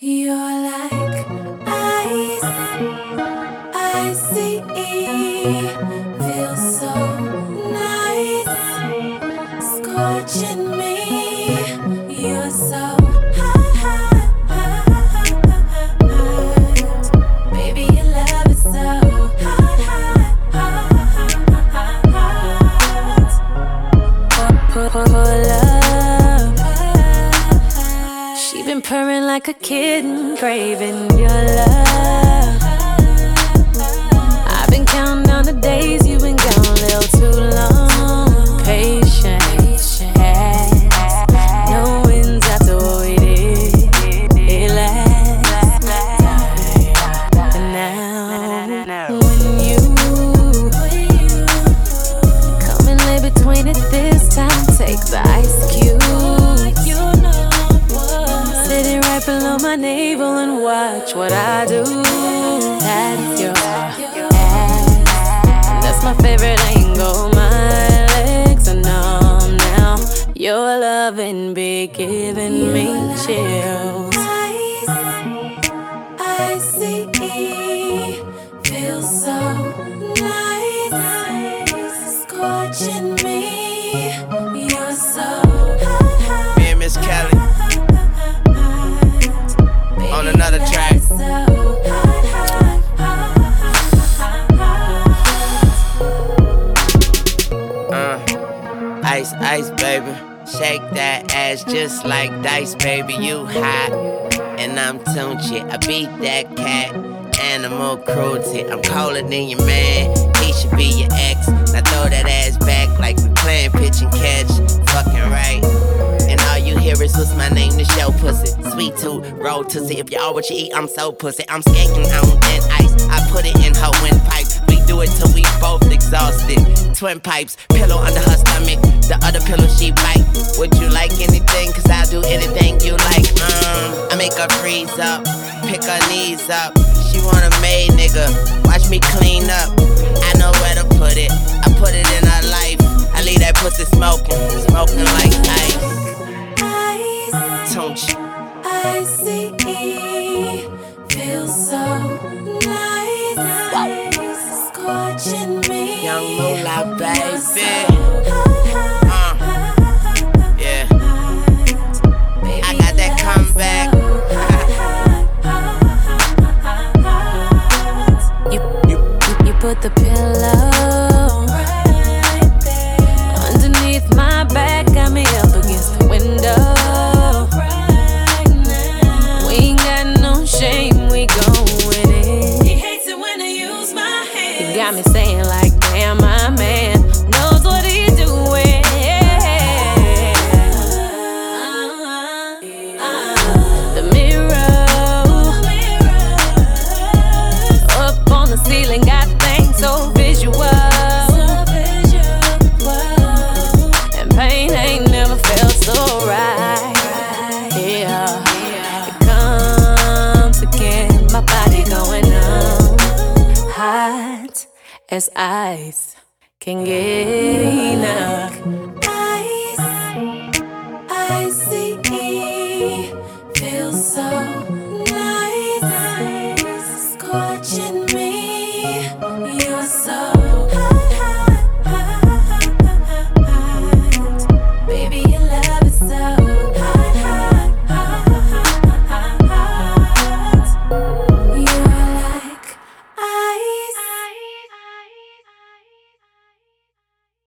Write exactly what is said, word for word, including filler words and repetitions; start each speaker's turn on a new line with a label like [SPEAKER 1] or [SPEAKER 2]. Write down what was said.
[SPEAKER 1] You're like ice, icy, feels so nice, scorching me. You're so hot, baby, your love is so hot, hot, hot, hot. Pull, pull, pull up. She been purring like a kitten, craving your love. I've been counting down the days you've been gone a little too long. Patience, no wins after what we did. It lasts. And now, when you come and lay between it this time, take the ice cube. Below my navel and watch what I do. That's your ass. That's my favorite angle. My legs are numb now. Your loving be giving me chills. Ice, icy, feels so nice, scorching me. You're so hot.
[SPEAKER 2] Me and Miss Kelly on another track. Uh, ice, ice, baby. Shake that ass just like dice, baby. You hot, and I'm Tunchi. I beat that cat. Animal cruelty. I'm colder than your man. He should be your ex. Now throw that ass back like we playing pitch and catch. Fucking right. And all you hear is what's my name to show pussy. Sweet tooth, roll tussie. If you all what you eat, I'm so pussy. I'm skating on thin ice. I put it in her windpipe. We do it till we both exhausted. Twin pipes, pillow under her stomach. The other pillow she bite. Would you like anything? Cause I'll do anything you like. Um, I make her freeze up, pick her knees up. She want a maid nigga, watch me clean up. I know where to put it, I put it in her life. I leave that pussy smoking, smoking like ice. Tunchi.
[SPEAKER 1] Icy, feels so nice, scorching me.
[SPEAKER 2] Young moolah, baby.
[SPEAKER 1] So
[SPEAKER 2] uh, yeah. I got that comeback.
[SPEAKER 1] You, you, you put the pillow right there underneath my back, got me up against the window. Shame, we go with it. He hates it when I use my hands. He got me saying like, damn, my man knows what he's doing. The mirror up on the ceiling got things so visual. And pain ain't never felt so right. Yeah. My body going numb, hot as ice can get enough. Ice, icy, feels so